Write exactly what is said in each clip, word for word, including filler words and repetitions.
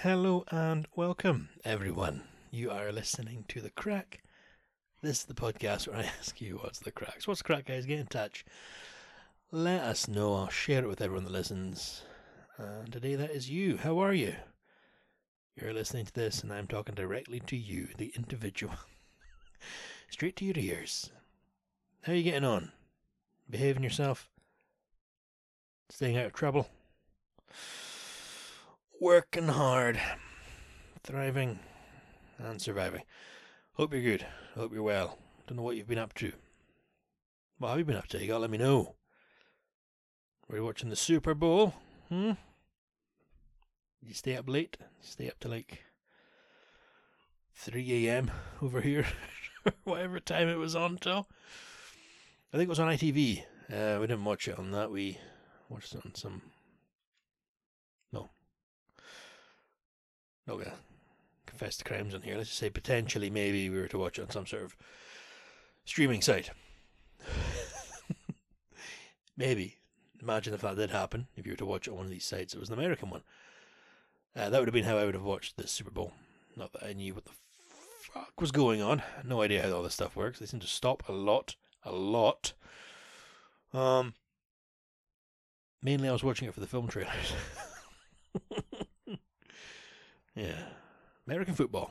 Hello and welcome, everyone. You are listening to The Crack. This is the podcast where I ask you what's the crack. So what's the crack, guys? Get in touch. Let us know. I'll share it with everyone that listens. And today that is you. How are you? You're listening to this and I'm talking directly to you, the individual. Straight to your ears. How are you getting on? Behaving yourself? Staying out of trouble? Working hard, thriving, and surviving. Hope you're good. Hope you're well. Don't know what you've been up to. What have you been up to? You gotta let me know. Were you watching the Super Bowl? Hmm? Did you stay up late? Stay up to like three a.m. over here? Whatever time it was on till. I think it was on I T V. Uh, we didn't watch it on that. We watched it on some... No. Not gonna confess to crimes on here. Let's just say potentially maybe we were to watch it on some sort of streaming site. Maybe. Imagine if that did happen. If you were to watch it on one of these sites, it was an American one. Uh, that would have been how I would have watched the Super Bowl. Not that I knew what the fuck was going on. No idea how all this stuff works. They seem to stop a lot. A lot. Um. Mainly I was watching it for the film trailers. Yeah. American football.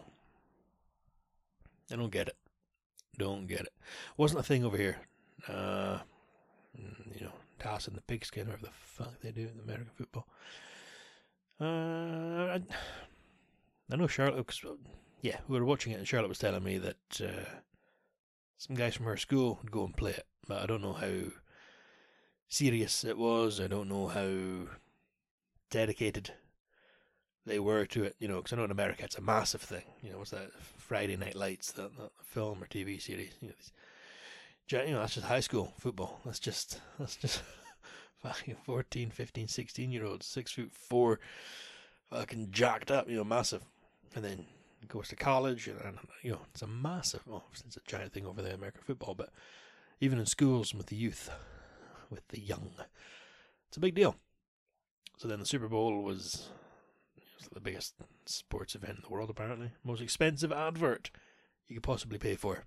I don't get it. Don't get it. Wasn't a thing over here. Uh, you know, tossing the pigskin, whatever the fuck they do in American football. Uh, I, I know Charlotte, cause, yeah, we were watching it and Charlotte was telling me that uh, some guys from her school would go and play it. But I don't know how serious it was. I don't know how dedicated they were to it, you know, because I know in America it's a massive thing. You know, what's that, Friday Night Lights, that, that film or T V series. You know, these, you know, that's just high school football. That's just, that's just fucking fourteen, fifteen, sixteen year olds, six foot four, fucking jacked up, you know, massive. And then goes to college, and, and you know, it's a massive, well, it's a giant thing over there, American football, but even in schools with the youth, with the young, it's a big deal. So then the Super Bowl was... the biggest sports event in the world, apparently. Most expensive advert you could possibly pay for.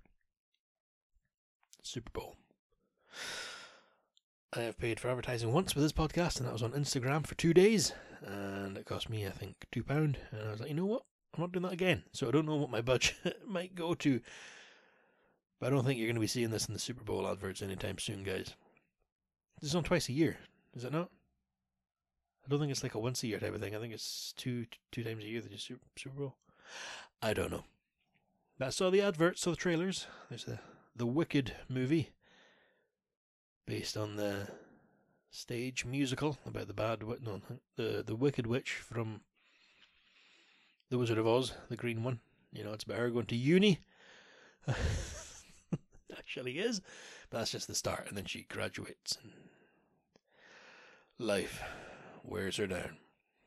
Super Bowl. I have paid for advertising once with this podcast, and that was on Instagram for two days. And it cost me, I think, two pounds. And I was like, you know what? I'm not doing that again. So I don't know what my budget might go to. But I don't think you're going to be seeing this in the Super Bowl adverts anytime soon, guys. This is on twice a year, is it not? I don't think it's like a once a year type of thing. I think it's two two times a year they do Super, Super Bowl. I don't know. But I saw the adverts, saw the trailers. There's the the Wicked movie, based on the stage musical about the bad no the the Wicked Witch from The Wizard of Oz, the green one. You know, it's about her going to uni. Actually is, but that's just the start, and then she graduates and life wears her down.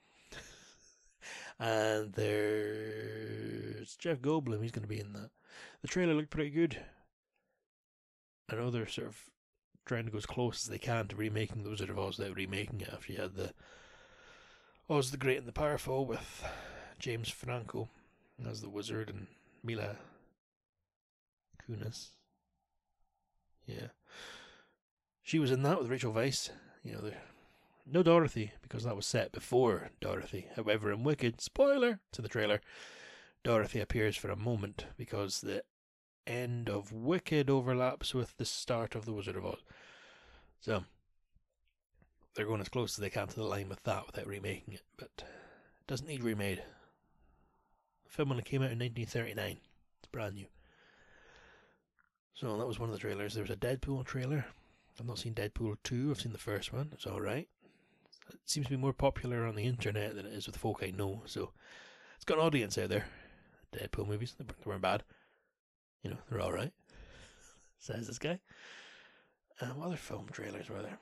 And there's Jeff Goldblum. He's going to be in that. The trailer looked pretty good. I know they're sort of trying to go as close as they can to remaking The Wizard of Oz without remaking it after you had the Oz the Great and the Powerful with James Franco as the wizard and Mila Kunis. Yeah. She was in that with Rachel Weisz. You know, they're no Dorothy, because that was set before Dorothy. However, in Wicked, spoiler to the trailer, Dorothy appears for a moment because the end of Wicked overlaps with the start of The Wizard of Oz. So, they're going as close as they can to the line with that without remaking it, but it doesn't need remade. The film only came out in nineteen thirty-nine. It's brand new. So, that was one of the trailers. There was a Deadpool trailer. I've not seen Deadpool two. I've seen the first one. It's alright. It seems to be more popular on the internet than it is with folk I know, so it's got an audience out there. Deadpool movies, they weren't bad. You know, they're alright. Says this guy. Um, what other film trailers were there?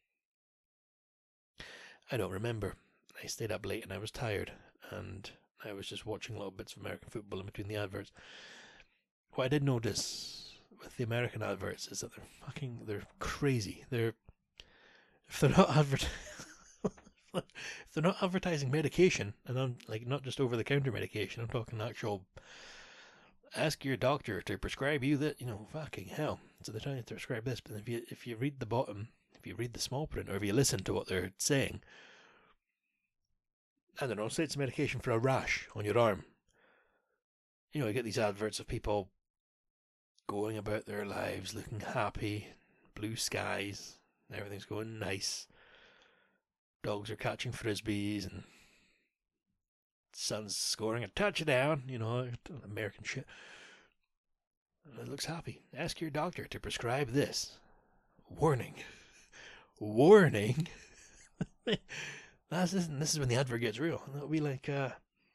I don't remember. I stayed up late and I was tired, and I was just watching little bits of American football in between the adverts. What I did notice with the American adverts is that they're fucking, they're crazy. They're, if they're not advert, if they're not advertising medication, and I'm like not just over the counter medication, I'm talking actual. Ask your doctor to prescribe you that, you know, fucking hell. So they're trying to prescribe this, but if you if you read the bottom, if you read the small print, or if you listen to what they're saying, I don't know, say it's medication for a rash on your arm. You know, you get these adverts of people going about their lives looking happy, blue skies, everything's going nice. Dogs are catching frisbees and son's scoring a touchdown, you know, American shit. It looks happy. Ask your doctor to prescribe this. Warning. Warning. That's, this is when the advert gets real. It'll be like, uh,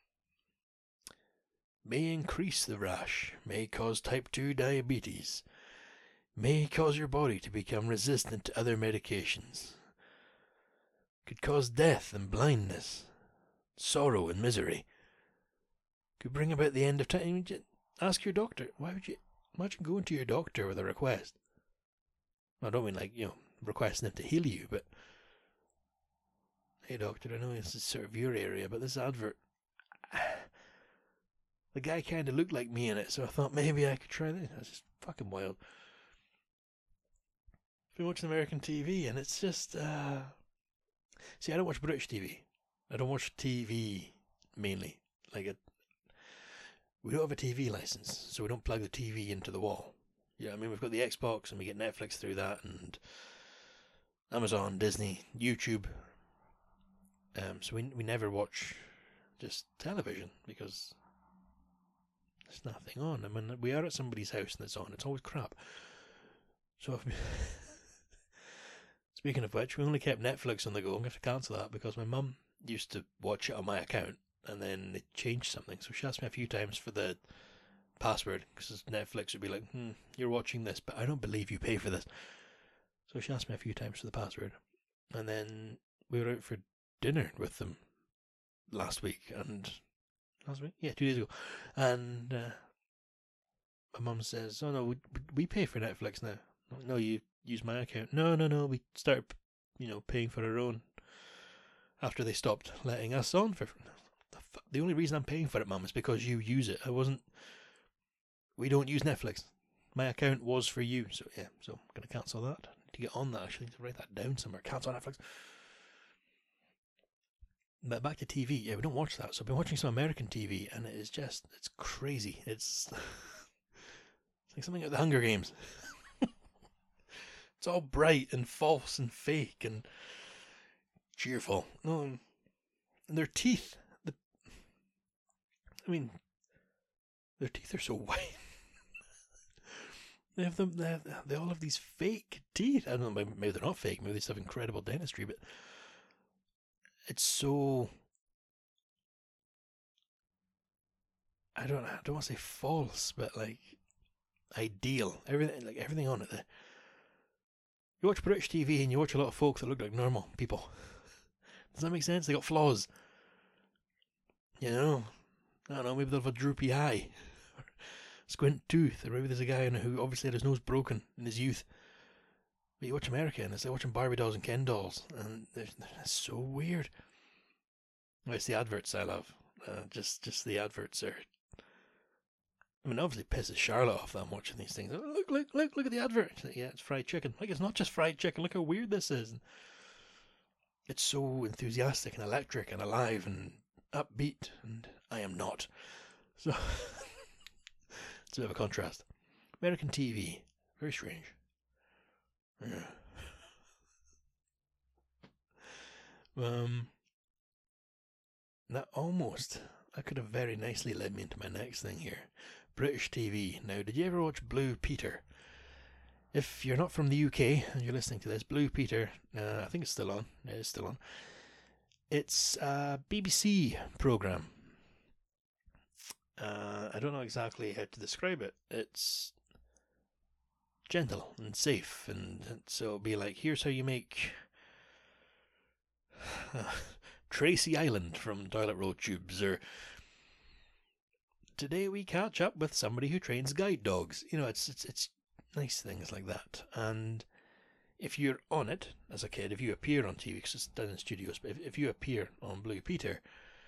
may increase the rash, may cause type two diabetes, may cause your body to become resistant to other medications, could cause death and blindness, sorrow and misery, could bring about the end of time. Ask your doctor. Why would you imagine going to your doctor with a request? I don't mean like, you know, requesting him to heal you, but hey doctor, I know this is sort of your area, but this advert, the guy kind of looked like me in it, so I thought maybe I could try this. That's just fucking wild. I've been watching American T V, and it's just, uh... see, I don't watch British T V. I don't watch T V, mainly. Like, it, we don't have a T V license, so we don't plug the T V into the wall. Yeah, I mean, we've got the Xbox, and we get Netflix through that, and Amazon, Disney, YouTube. Um, so we we never watch just television, because there's nothing on. I mean, we are at somebody's house and it's on. It's always crap. So if speaking of which, we only kept Netflix on the go. I'm going to have to cancel that because my mum used to watch it on my account and then they changed something. So she asked me a few times for the password because Netflix would be like, hmm, you're watching this, but I don't believe you pay for this. So she asked me a few times for the password. And then we were out for dinner with them last week and... Last week? Yeah, two days ago. And uh, my mum says, oh no, we, we pay for Netflix now. No, you use my account. No, no, no, we started, you know, paying for our own after they stopped letting us on. For the, the only reason I'm paying for it, Mum, is because you use it. I wasn't, we don't use Netflix. My account was for you. So yeah, so I'm going to cancel that. I need to get on that actually, to write that down somewhere. Cancel Netflix. But back to T V, yeah, we don't watch that. So I've been watching some American T V, and it is just, it's crazy. It's, it's like something out of the Hunger Games. It's all bright and false and fake and cheerful. No, and their teeth, the, I mean, their teeth are so white. They have them, they, have, they all have these fake teeth. I don't know, maybe, maybe they're not fake, maybe they just have incredible dentistry, but it's so, I don't I don't want to say false, but like ideal. Everything, like everything on it. The, you watch British T V and you watch a lot of folk that look like normal people. Does that make sense? They got flaws. You know, I don't know, maybe they'll have a droopy eye, or squint tooth, or maybe there's a guy who obviously had his nose broken in his youth. But you watch America and it's like watching Barbie dolls and Ken dolls, and they're, they're so weird. It's the adverts I love. Uh, just, just the adverts are. I mean, obviously, it pisses Charlotte off that I'm watching these things. Oh, look, look, look, look at the advert. Like, yeah, it's fried chicken. Like, it's not just fried chicken. Look how weird this is. And it's so enthusiastic and electric and alive and upbeat, and I am not. So it's a bit of a contrast. American T V, very strange. Yeah. Um, that almost, that could have very nicely led me into my next thing here. British T V. Now, did you ever watch Blue Peter? If you're not from the U K and you're listening to this, Blue Peter, uh, I think it's still on. It is still on. It's a B B C programme. Uh, I don't know exactly how to describe it. It's gentle and safe, and, and so it'll be like, here's how you make uh, Tracy Island from Toilet Roll Tubes, or today we catch up with somebody who trains guide dogs. You know, it's it's it's nice things like that. And if you're on it as a kid, if you appear on T V, because it's done in studios, but if, if you appear on Blue Peter,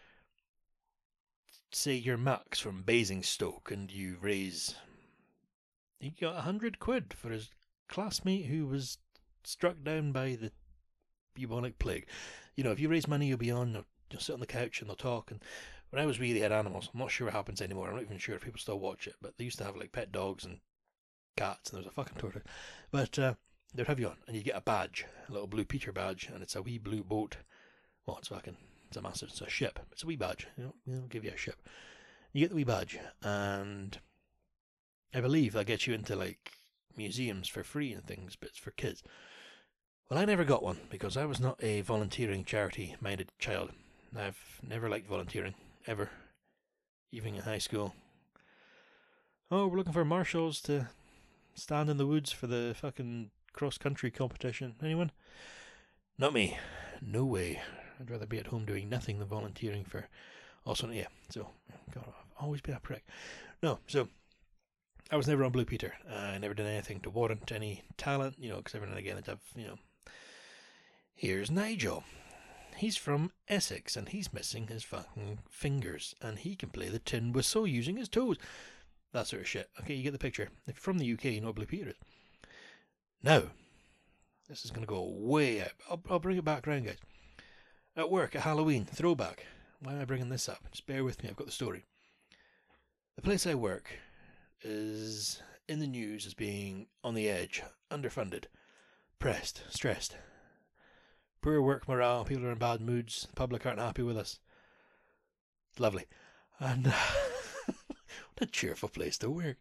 say you're Max from Basingstoke and you raise, he got a hundred quid for his classmate who was struck down by the bubonic plague. You know, if you raise money, you'll be on, you'll sit on the couch and they'll talk. And when I was wee, they had animals. I'm not sure what happens anymore. I'm not even sure if people still watch it, but they used to have like pet dogs and cats, and there was a fucking tortoise. But uh, they'd have you on, and you get a badge, a little Blue Peter badge, and it's a wee blue boat. Well, it's fucking, it's a massive, it's a ship. It's a wee badge. You know, they'll give you a ship. You get the wee badge, and I believe that gets you into like museums for free and things, but it's for kids. Well, I never got one because I was not a volunteering, charity-minded child. I've never liked volunteering, ever, even in high school. Oh, we're looking for marshals to stand in the woods for the fucking cross-country competition. Anyone? Not me. No way. I'd rather be at home doing nothing than volunteering for... Also, yeah, so, God, I've always been a prick. No, so, I was never on Blue Peter. I never did anything to warrant any talent, you know, because every now and again I'd have, you know... Here's Nigel. He's from Essex, and he's missing his fucking fingers, and he can play the tin whistle using his toes. That sort of shit. Okay, you get the picture. If you're from the U K, you know what Blue Peter is. Now, this is going to go way out. I'll, I'll bring it back around, guys. At work, at Halloween, throwback. Why am I bringing this up? Just bear with me, I've got the story. The place I work is in the news as being on the edge, underfunded, pressed, stressed. Poor work morale, people are in bad moods, the public aren't happy with us. It's lovely. And uh, what a cheerful place to work.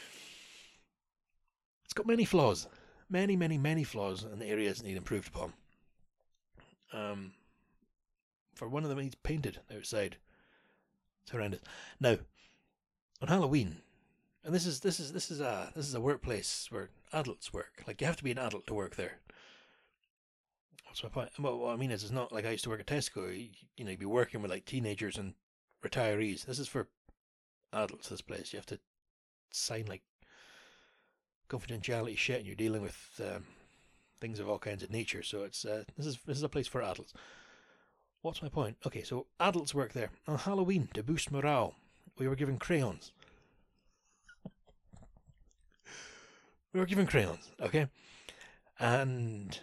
It's got many flaws. Many, many, many flaws in the areas that need improved upon. Um, for one of them, he's painted outside. It's horrendous. Now, on Halloween, and this is this is this is a this is a workplace where adults work. Like, you have to be an adult to work there. That's my point. Well, what I mean is, it's not like I used to work at Tesco. You, you know, you'd be working with like teenagers and retirees. This is for adults. This place, you have to sign like confidentiality shit, and you're dealing with um, things of all kinds of nature. So it's uh, this is this is a place for adults. What's my point? Okay, so adults work there on Halloween to boost morale. We were given crayons. we were given crayons, okay, and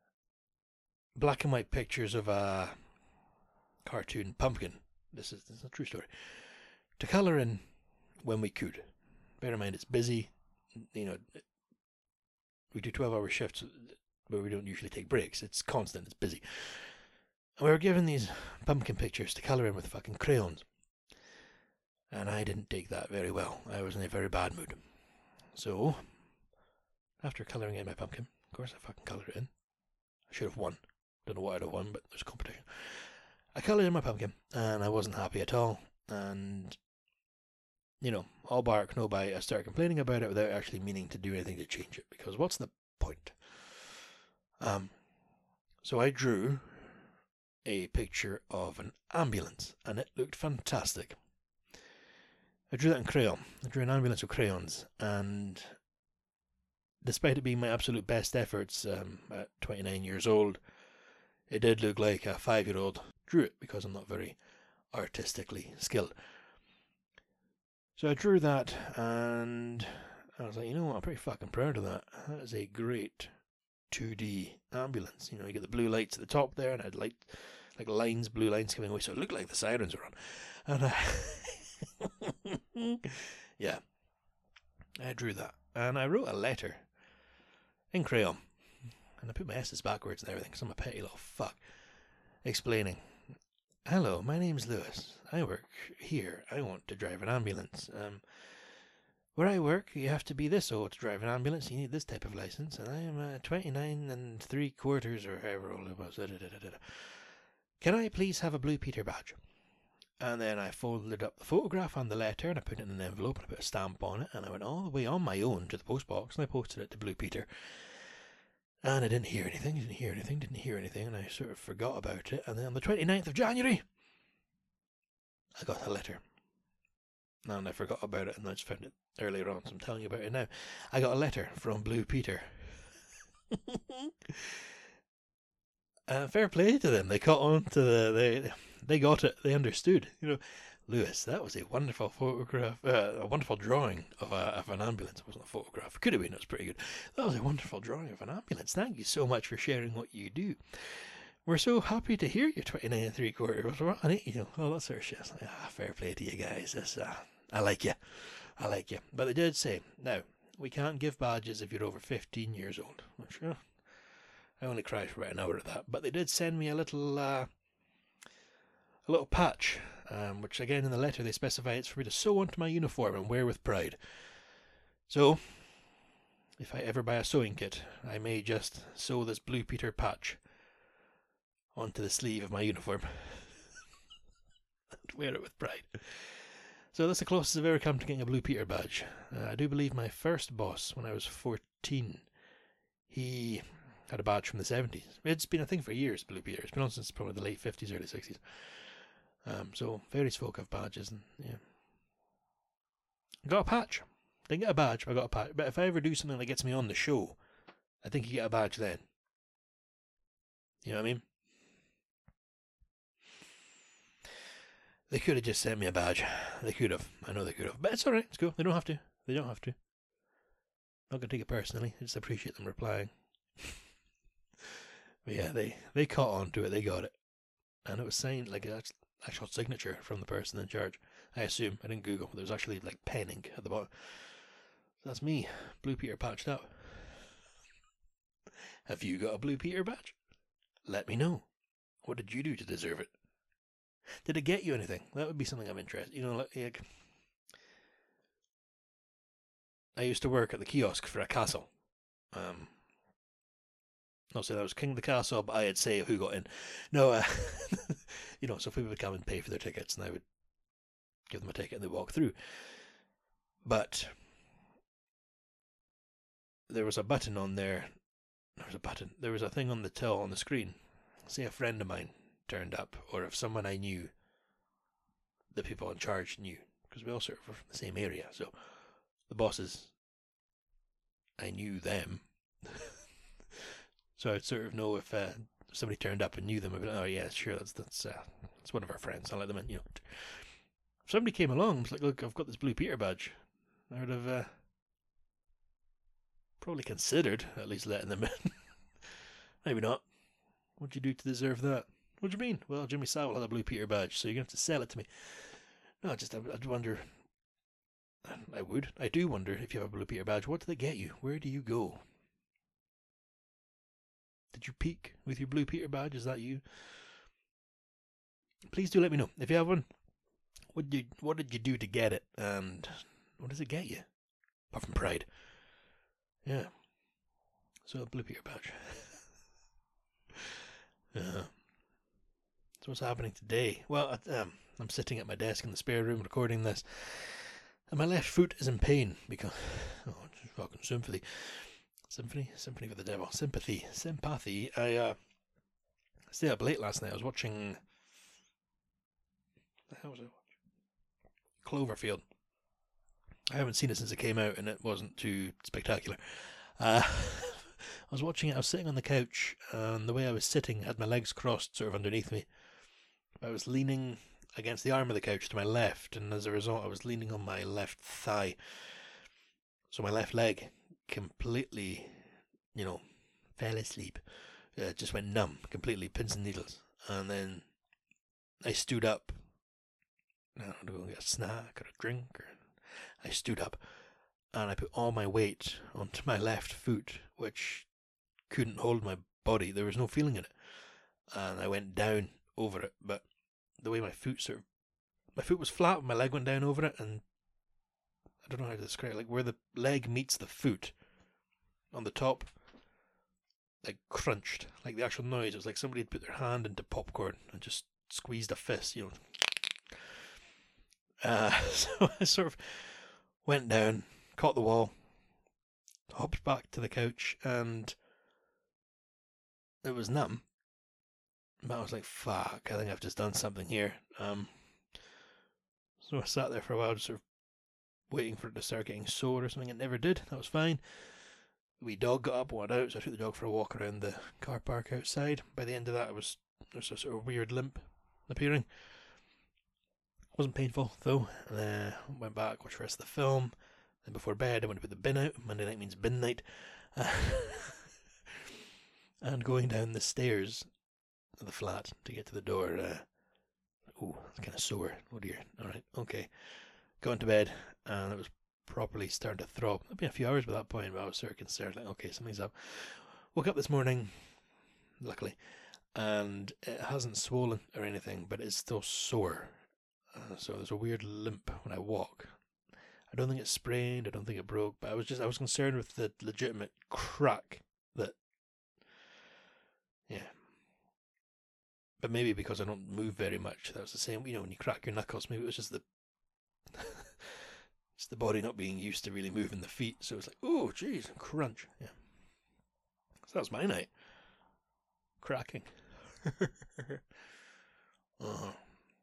black and white pictures of a cartoon pumpkin. This is, this is a true story. To colour in when we could. Bear in mind, it's busy. You know, we do twelve-hour shifts where we don't usually take breaks. It's constant. It's busy. And we were given these pumpkin pictures to colour in with fucking crayons. And I didn't take that very well. I was in a very bad mood. So, after colouring in my pumpkin, of course I fucking coloured it in. I should have won. Don't know what I'd have won, but there's a competition. I coloured in my pumpkin, and I wasn't happy at all. And, you know, all bark, no bite. I started complaining about it without actually meaning to do anything to change it, because what's the point? Um, so I drew a picture of an ambulance, and it looked fantastic. I drew that in crayon. I drew an ambulance with crayons, and despite it being my absolute best efforts um, at twenty-nine years old, it did look like a five-year-old drew it, because I'm not very artistically skilled. So I drew that, and I was like, you know what, I'm pretty fucking proud of that. That is a great two D ambulance. You know, you get the blue lights at the top there, and I had light, like lines, blue lines coming away, so it looked like the sirens were on. And I, yeah, I drew that, and I wrote a letter in crayon, and I put my S's backwards and everything, because I'm a petty little fuck, explaining, hello, my name's Lewis. I work here. I want to drive an ambulance. Um, where I work, you have to be this old to drive an ambulance. You need this type of license, and I am uh, twenty-nine and three quarters, or however old it was. Da, da, da, da, da. Can I please have a Blue Peter badge? And then I folded up the photograph and the letter, and I put it in an envelope, and I put a stamp on it, and I went all the way on my own to the post box, and I posted it to Blue Peter. And I didn't hear anything, didn't hear anything, didn't hear anything, and I sort of forgot about it. And then on the twenty-ninth of January, I got a letter. And I forgot about it, and I just found it earlier on, so I'm telling you about it now. I got a letter from Blue Peter. Uh, fair play to them. They caught on to the they they got it. They understood. You know, Lewis, that was a wonderful photograph, uh, a wonderful drawing of a, of an ambulance. It wasn't a photograph. It could have been. It was pretty good. That was a wonderful drawing of an ambulance. Thank you so much for sharing what you do. We're so happy to hear you. Twenty-nine and three quarters. You know, all that sort of shit. Like, ah, fair play to you guys. This, uh, I like you. I like you. But they did say, now we can't give badges if you're over fifteen years old. Sure. I only cried for about an hour of that, but they did send me a little, uh, a little patch, um, which again in the letter they specify it's for me to sew onto my uniform and wear with pride. So, if I ever buy a sewing kit, I may just sew this Blue Peter patch onto the sleeve of my uniform and wear it with pride. So that's the closest I've ever come to getting a Blue Peter badge. Uh, I do believe my first boss, when I was fourteen, he had a badge from the seventies. It's been a thing for years, Blue Peter. It's been on since probably the late fifties, early sixties. Um, so various folk have badges, and yeah. Got a patch. Didn't get a badge, but I got a patch. But if I ever do something that gets me on the show, I think you get a badge then. You know what I mean? They could have just sent me a badge. They could have. I know they could have. But it's alright. It's cool. They don't have to. They don't have to. Not going to take it personally. I just appreciate them replying. But yeah, they, they caught on to it. They got it. And it was signed like an actual signature from the person in charge. I assume. I didn't Google. There was actually like pen ink at the bottom. So that's me. Blue Peter patched up. Have you got a Blue Peter badge? Let me know. What did you do to deserve it? Did it get you anything? That would be something I'm interested in. You know, like, like I used to work at the kiosk for a castle. Um, not saying I was king of the castle, but I'd say who got in. No, uh, you know, so people would come and pay for their tickets, and I would give them a ticket and they walk through. But there was a button on there. There was a button. There was a thing on the till on the screen. Say a friend of mine turned up, or if someone I knew, the people in charge knew, because we all sort of were from the same area. So the bosses, I knew them. So I'd sort of know if uh, somebody turned up and knew them. I'd be like, oh yeah, sure, that's that's uh, that's one of our friends. I'll let them in. You know, if somebody came along, and was like, look, I've got this Blue Peter badge. I would have uh, probably considered at least letting them in. Maybe not. What'd you do to deserve that? What do you mean? Well, Jimmy Savile had a Blue Peter badge, so you're going to have to sell it to me. No, just, I'd wonder. I would. I do wonder if you have a Blue Peter badge. What do they get you? Where do you go? Did you peak with your Blue Peter badge? Is that you? Please do let me know. If you have one, what did you, what did you do to get it? And what does it get you? Apart from pride. Yeah. So, a Blue Peter badge. Yeah. So what's happening today? Well, um, I'm sitting at my desk in the spare room recording this, and my left foot is in pain because, oh, just fucking sympathy. Symphony? Symphony for the devil. Sympathy. Sympathy. I, uh, stayed up late last night. I was watching, what the hell was I watching? Cloverfield. I haven't seen it since it came out, and it wasn't too spectacular. Uh, I was watching it, I was sitting on the couch, and the way I was sitting, I had my legs crossed sort of underneath me. I was leaning against the arm of the couch to my left, and as a result I was leaning on my left thigh. So my left leg completely, you know, fell asleep. Uh, just went numb, completely, pins and needles. And then I stood up. I don't know, to go get a snack or a drink. Or I stood up, and I put all my weight onto my left foot, which couldn't hold my body. There was no feeling in it. And I went down over it, but the way my foot sort of, my foot was flat, and my leg went down over it, and I don't know how to describe it, like where the leg meets the foot on the top, like crunched, like the actual noise. It was like somebody had put their hand into popcorn and just squeezed a fist, you know. Uh, so I sort of went down, caught the wall, hopped back to the couch, and it was numb. But I was like, fuck, I think I've just done something here. Um, so I sat there for a while, just sort of waiting for it to start getting sore or something. It never did. That was fine. wee dog got up, went out, so I took the dog for a walk around the car park outside. By the end of that, it was there was a sort of weird limp appearing. Wasn't painful though. And then uh, went back, watched the rest of the film. Then before bed, I went to put the bin out. Monday night means bin night. Uh, and going down the stairs of the flat to get to the door. Uh, oh, it's kind of sore. Oh dear. All right, okay. Got into bed, and it was properly starting to throb. It'd been a few hours by that point, but I was sort of concerned, like, okay, something's up. Woke up this morning, luckily, and it hasn't swollen or anything, but it's still sore. Uh, so there's a weird limp when I walk. I don't think it's sprained, I don't think it broke, but I was just, I was concerned with the legitimate crack that, yeah. But maybe because I don't move very much, that was the same, you know, when you crack your knuckles, maybe it was just the, it's the body not being used to really moving the feet, so it's like, oh, jeez, crunch, yeah. So that was my night. Cracking. uh-huh.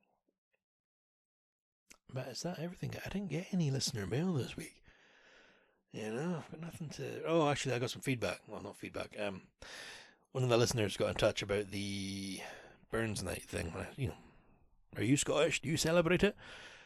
But is that everything? I didn't get any listener mail this week. You know, I've got nothing to... Oh, actually, I got some feedback. Well, not feedback. Um, one of the listeners got in touch about the Burns Night thing. You know, are you Scottish? Do you celebrate it?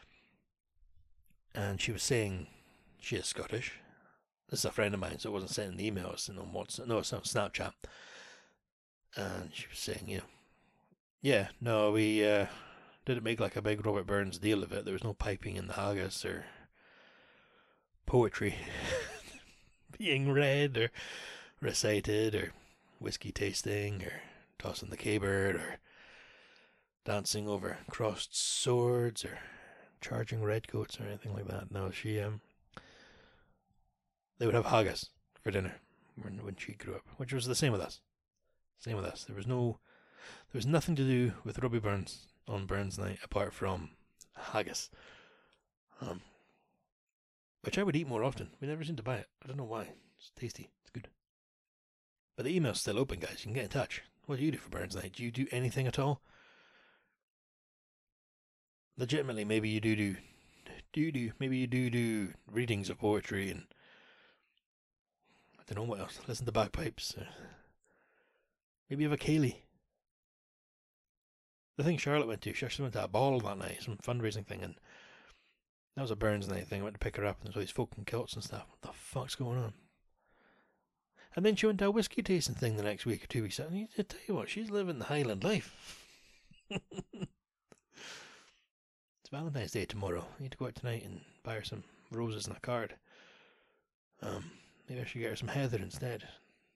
And she was saying she is Scottish. This is a friend of mine, so it wasn't sending the emails. You know, what's no, it's on Snapchat. And she was saying, you know, yeah, no, we... Uh, didn't make like a big Robert Burns deal of it. There was no piping in the haggis or poetry being read or recited or whiskey tasting or tossing the cabbard or dancing over crossed swords or charging redcoats or anything like that. No, she um they would have haggis for dinner when when she grew up, which was the same with us. Same with us. There was no there was nothing to do with Robbie Burns on Burns Night apart from haggis, um, which I would eat more often. We never seem to buy it. I don't know why. It's tasty. It's good. But the email's still open, guys. You can get in touch. What do you do for Burns Night? Do you do anything at all? Legitimately, maybe you do do do do. Maybe you do do readings of poetry and I don't know what else. Listen to bagpipes. Uh, maybe you have a ceilidh. The thing Charlotte went to, she actually went to a ball that night, some fundraising thing, and that was a Burns Night thing. I went to pick her up, and there's all these folk in kilts and stuff. What the fuck's going on? And then she went to a whiskey tasting thing the next week or two weeks. And I tell you what, she's living the Highland life. It's Valentine's Day tomorrow. I need to go out tonight and buy her some roses and a card. Um, maybe I should get her some heather instead.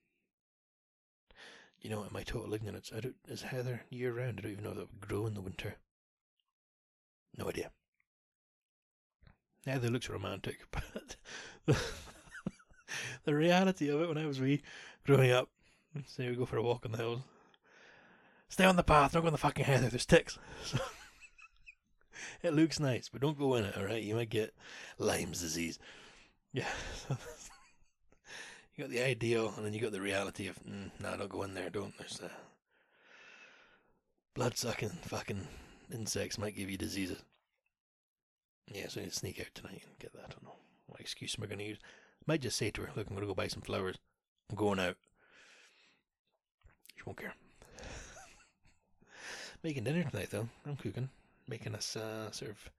You know, in my total ignorance, I don't, is heather year round? I don't even know that it would grow in the winter. No idea. Heather looks romantic, but the, the reality of it when I was wee, growing up, say we go for a walk in the hills, stay on the path, don't go in the fucking heather, there's ticks. So, it looks nice, but don't go in it, alright? You might get Lyme's disease. Yeah, so you got the ideal, and then you got the reality of, mm, nah, don't go in there, don't. There's uh, blood-sucking fucking insects might give you diseases. Yeah, so I need to sneak out tonight and get that. I don't know what excuse am I going to use. Might just say to her, look, I'm going to go buy some flowers. I'm going out. She won't care. Making dinner tonight, though. I'm cooking. Making us uh, sort of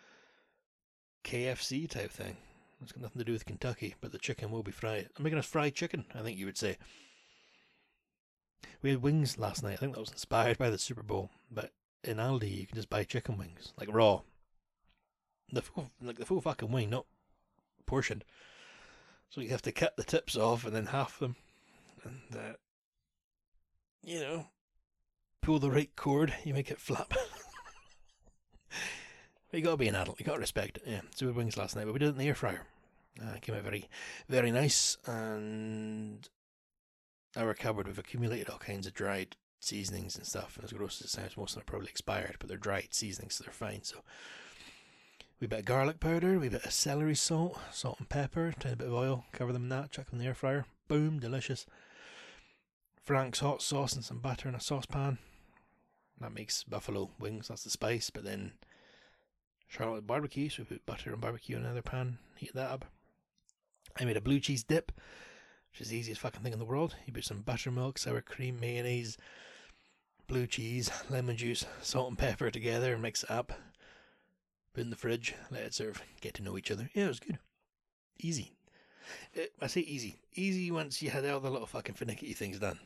K F C type thing. It's got nothing to do with Kentucky, but the chicken will be fried. I'm making us fried chicken, I think you would say. We had wings last night. I think that was inspired by the Super Bowl. But in Aldi, you can just buy chicken wings, like raw. The full, like the full fucking wing, not portioned. So you have to cut the tips off and then half them. And, uh, you know, pull the right cord, you make it flap. But you gotta be an adult, you gotta respect it. Yeah, so we had wings last night, but we did it in the air fryer. Uh, it came out very, very nice, and our cupboard, we've accumulated all kinds of dried seasonings and stuff, and as gross as it sounds, most of them are probably expired, but they're dried seasonings, so they're fine. So we bit of garlic powder, we bit of celery salt, salt and pepper, tiny bit of oil, cover them in that, chuck them in the air fryer, boom, delicious. Frank's hot sauce and some butter in a saucepan. That makes buffalo wings, that's the spice, but then Charlotte barbecue, so we put butter and barbecue in another pan, heat that up. I made a blue cheese dip, which is the easiest fucking thing in the world. You put some buttermilk, sour cream, mayonnaise, blue cheese, lemon juice, salt and pepper together and mix it up. Put it in the fridge, let it sort of get to know each other. Yeah, it was good. Easy. It, I say easy. Easy once you had all the little fucking finicky things done.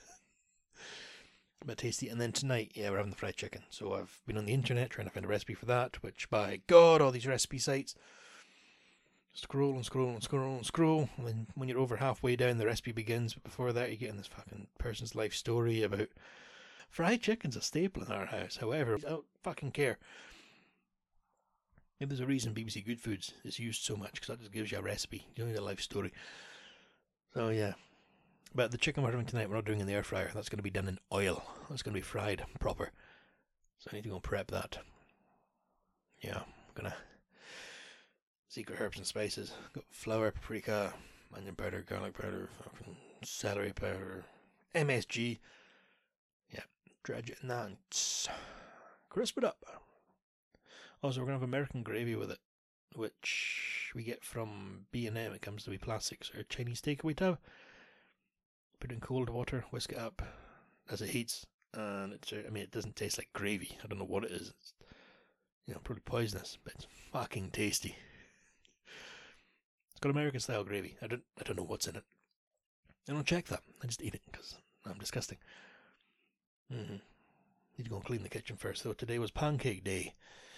But tasty. And then tonight, yeah, we're having the fried chicken. So I've been on the internet trying to find a recipe for that, which, by God, all these recipe sites. Scroll and scroll and scroll and scroll. And then when you're over halfway down, the recipe begins. But before that, you're getting this fucking person's life story about fried chicken's a staple in our house. However, I don't fucking care. Maybe there's a reason B B C Good Foods is used so much, because that just gives you a recipe. You don't need a life story. So, yeah. But the chicken we're having tonight, we're not doing in the air fryer. That's going to be done in oil. That's going to be fried proper. So I need to go and prep that. Yeah, I'm going to... Secret herbs and spices. Got flour, paprika, onion powder, garlic powder, fucking celery powder, M S G. Yeah, dredge it in that and crisp it up. Also, we're going to have American gravy with it, which we get from B and M. It comes to be plastics or Chinese takeaway tub. Put it in cold water, whisk it up as it heats, and it's, I mean, it doesn't taste like gravy. I don't know what it is. It's, you know, probably poisonous, but it's fucking tasty. It's got American style gravy. I don't, I don't know what's in it. I don't check that. I just eat it because I'm disgusting. Mm-hmm. Need to go and clean the kitchen first, though. Today was pancake day.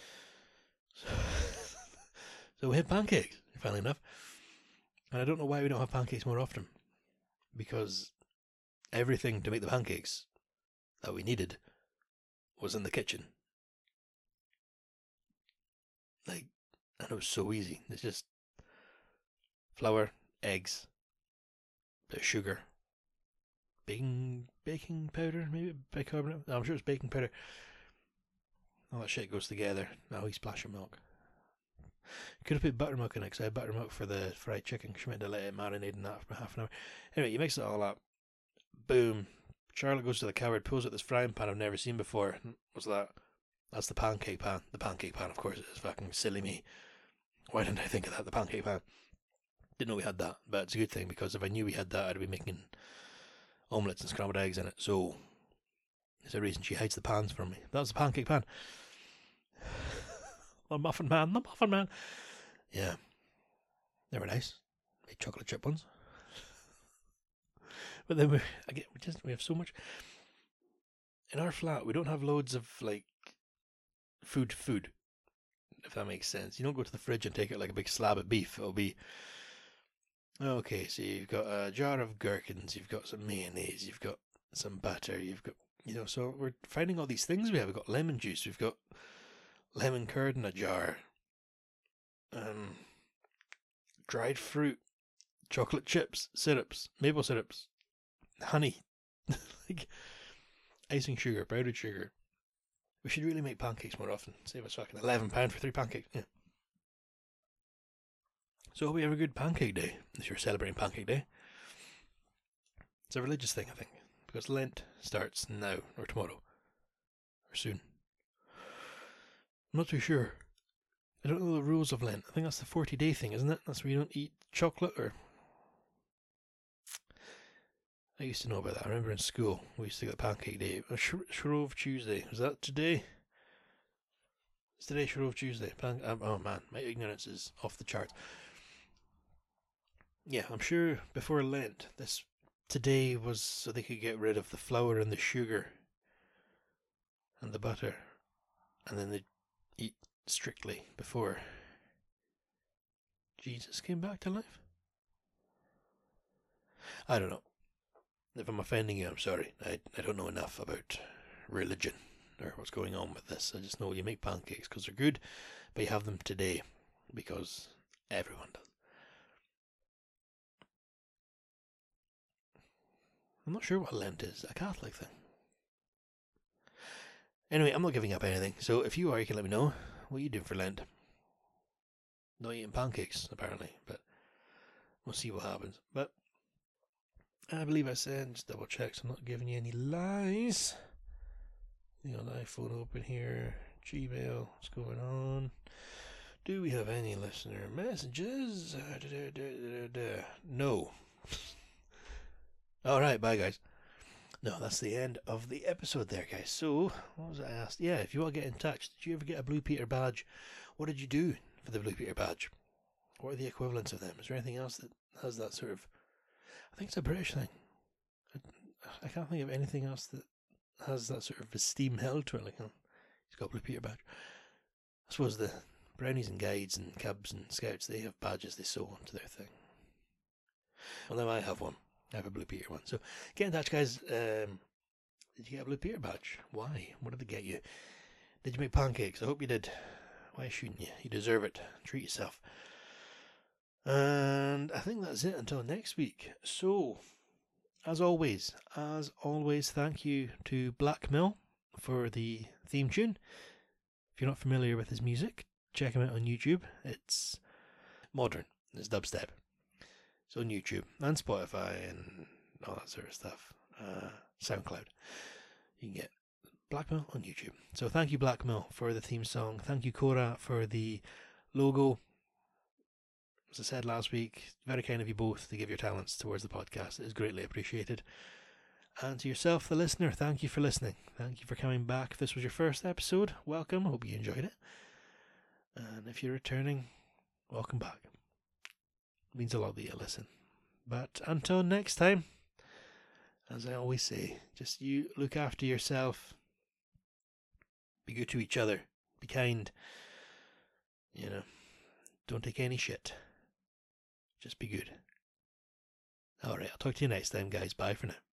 So we had pancakes, funnily enough. And I don't know why we don't have pancakes more often. Because everything to make the pancakes that we needed was in the kitchen. Like, and it was so easy. It's just flour, eggs, bit of sugar, baking baking powder, maybe bicarbonate. No, I'm sure it's baking powder. All that shit goes together. Now we splash of milk. Could have put buttermilk in it, because I had buttermilk for the fried chicken. She meant to let it marinate in that for half an hour. Anyway, you mix it all up. Boom. Charlotte goes to the cupboard, pulls out this frying pan I've never seen before. What's that? That's the pancake pan. The pancake pan, of course. It's fucking silly me. Why didn't I think of that? The pancake pan. Didn't know we had that, but it's a good thing, because if I knew we had that, I'd be making omelettes and scrambled eggs in it. So there's a reason she hides the pans from me. That was the pancake pan. The muffin man, the muffin man. Yeah. They were nice. Made chocolate chip ones. But then we, again, we just, we have so much. In our flat, we don't have loads of, like, food food. If that makes sense. You don't go to the fridge and take out, like, a big slab of beef. It'll be, okay, so you've got a jar of gherkins, you've got some mayonnaise, you've got some butter, you've got, you know, so we're finding all these things we have. We've got lemon juice, we've got lemon curd in a jar, um, dried fruit, chocolate chips, syrups, maple syrups, honey, like icing sugar, powdered sugar. We should really make pancakes more often. Save us fucking eleven pounds for three pancakes. Yeah. So hope we have a good pancake day, if you're celebrating pancake day. It's a religious thing, I think, because Lent starts now, or tomorrow, or soon. I'm not too sure. I don't know the rules of Lent. I think that's the forty day thing, isn't it? That's where you don't eat chocolate, or... I used to know about that. I remember in school, we used to get Pancake Day. Sh- Shrove Tuesday. Was that today? Is today Shrove Tuesday? Pan- um, oh man, my ignorance is off the charts. Yeah, I'm sure before Lent, this today was so they could get rid of the flour and the sugar and the butter, and then they'd eat strictly before Jesus came back to life. I don't know. If I'm offending you, I'm sorry. I, I don't know enough about religion or what's going on with this. I just know you make pancakes because they're good, but you have them today because everyone does. I'm not sure what Lent is. A Catholic thing. Anyway, I'm not giving up anything. So if you are, you can let me know. What are you doing for Lent? Not eating pancakes, apparently, but we'll see what happens. But I believe I said, just double check so I'm not giving you any lies. You know, the iPhone open here. Gmail, what's going on? Do we have any listener messages? Uh, da, da, da, da, da. No. Alright, bye guys. No, that's the end of the episode there, guys. So, what was I asked? Yeah, if you want to get in touch, did you ever get a Blue Peter badge? What did you do for the Blue Peter badge? What are the equivalents of them? Is there anything else that has that sort of... I think it's a British thing. I, I can't think of anything else that has that sort of esteem held to it. Like, oh, he's got a Blue Peter badge. I suppose the brownies and guides and cubs and scouts, they have badges they sew onto their thing. Well, now I have one. I have a Blue Peter one. So get in touch, guys. Um, did you get a Blue Peter badge? Why? What did they get you? Did you make pancakes? I hope you did. Why shouldn't you? You deserve it. Treat yourself. And I think that's it until next week. So, as always, as always, thank you to Black Mill for the theme tune. If you're not familiar with his music, check him out on YouTube. It's modern. It's dubstep. It's on YouTube and Spotify and all that sort of stuff. Uh, SoundCloud. You can get Blackmill on YouTube. So thank you, Blackmill, for the theme song. Thank you, Cora, for the logo. As I said last week, very kind of you both to give your talents towards the podcast. It is greatly appreciated. And to yourself, the listener, thank you for listening. Thank you for coming back. If this was your first episode, welcome. Hope you enjoyed it. And if you're returning, welcome back. It means a lot that you listen. But until next time, as I always say, just you look after yourself. Be good to each other. Be kind. You know, don't take any shit. Just be good. Alright, I'll talk to you next time, guys. Bye for now.